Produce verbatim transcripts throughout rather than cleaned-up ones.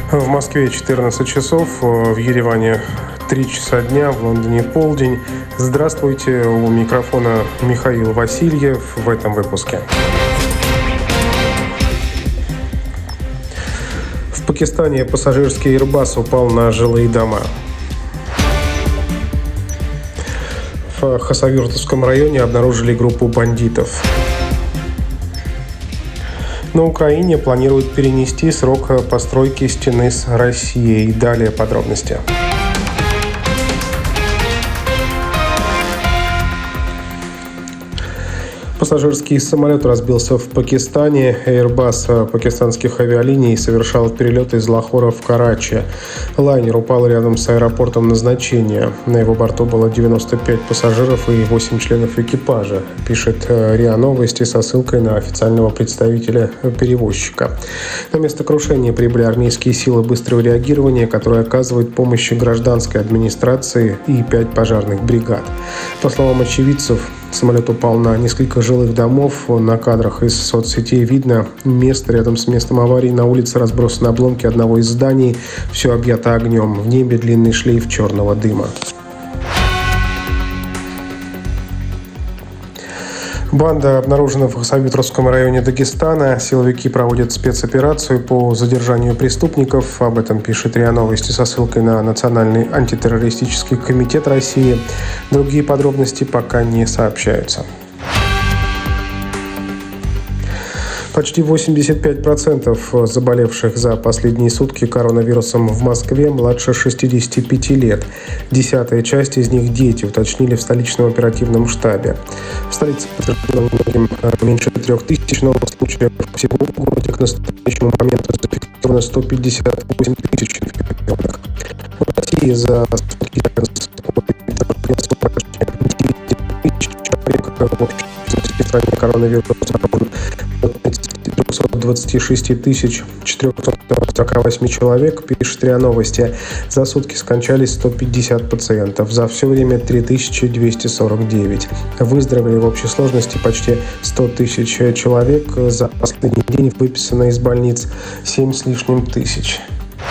В Москве четырнадцать часов, в Ереване три часа дня, в Лондоне полдень. Здравствуйте, у микрофона Михаил Васильев в этом выпуске. В Пакистане пассажирский Airbus упал на жилые дома. В Хасавюртовском районе обнаружили группу бандитов. На Украине планируют перенести срок постройки стены с Россией. Далее подробности. Пассажирский самолет разбился в Пакистане. Airbus пакистанских авиалиний совершал перелет из Лахора в Карачи. Лайнер упал рядом с аэропортом назначения. На его борту было девяносто пять пассажиров и восемь членов экипажа, пишет РИА Новости со ссылкой на официального представителя перевозчика. На место крушения прибыли армейские силы быстрого реагирования, которые оказывают помощь гражданской администрации, и пять пожарных бригад. По словам очевидцев, самолет упал на несколько жилых домов. На кадрах из соцсетей видно место рядом с местом аварии. На улице разбросаны обломки одного из зданий. Все объято огнем. В небе длинный шлейф черного дыма. Банда обнаружена в Хасавюртовском районе Дагестана. Силовики проводят спецоперацию по задержанию преступников. Об этом пишет РИА Новости со ссылкой на Национальный антитеррористический комитет России. Другие подробности пока не сообщаются. Почти восемьдесят пять процентов заболевших за последние сутки коронавирусом в Москве младше шестидесяти пяти лет. Десятая часть из них – дети, уточнили в столичном оперативном штабе. В столице подтверждено многим меньше трех тысяч новых случаев. Всего в городе к настоящему моменту зафиксировано сто пятьдесят восемь тысяч инфицированных. В России за сутки почти девять тысяч человек в общей стране коронавируса трехсот двадцати шести тысяч четырехсот сорока восемь человек, пишет РИА Новости. За сутки скончались сто пятьдесят пациентов. За все время три тысячи двести сорок девять. Выздоровели в общей сложности почти сто тысяч человек. За последний день выписано из больниц семь с лишним тысяч.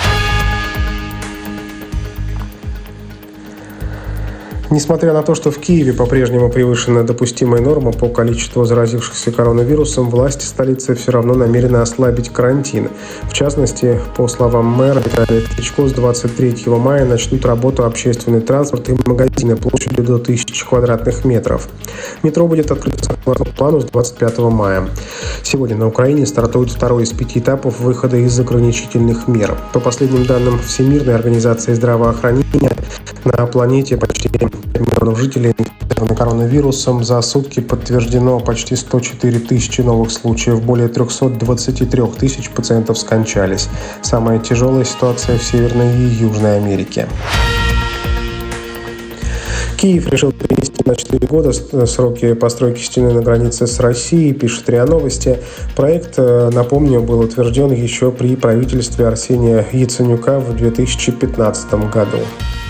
Несмотря на то, что в Киеве по-прежнему превышена допустимая норма по количеству заразившихся коронавирусом, власти столицы все равно намерены ослабить карантин. В частности, по словам мэра Виталия Кличко, с двадцать третьего мая начнут работу общественный транспорт и магазины площадью до тысячи квадратных метров. Метро будет открыто согласно плану с двадцать пятого мая. Сегодня на Украине стартует второй из пяти этапов выхода из ограничительных мер. По последним данным Всемирной организации здравоохранения, на планете почти пять миллионов жителей инфицированы коронавирусом. За сутки подтверждено почти сто четыре тысячи новых случаев. Более триста двадцать три тысяч пациентов скончались. Самая тяжелая ситуация в Северной и Южной Америке. Киев решил перенести на четыре года сроки постройки стены на границе с Россией, пишет РИА Новости. Проект, напомню, был утвержден еще при правительстве Арсения Яценюка в две тысячи пятнадцатом году.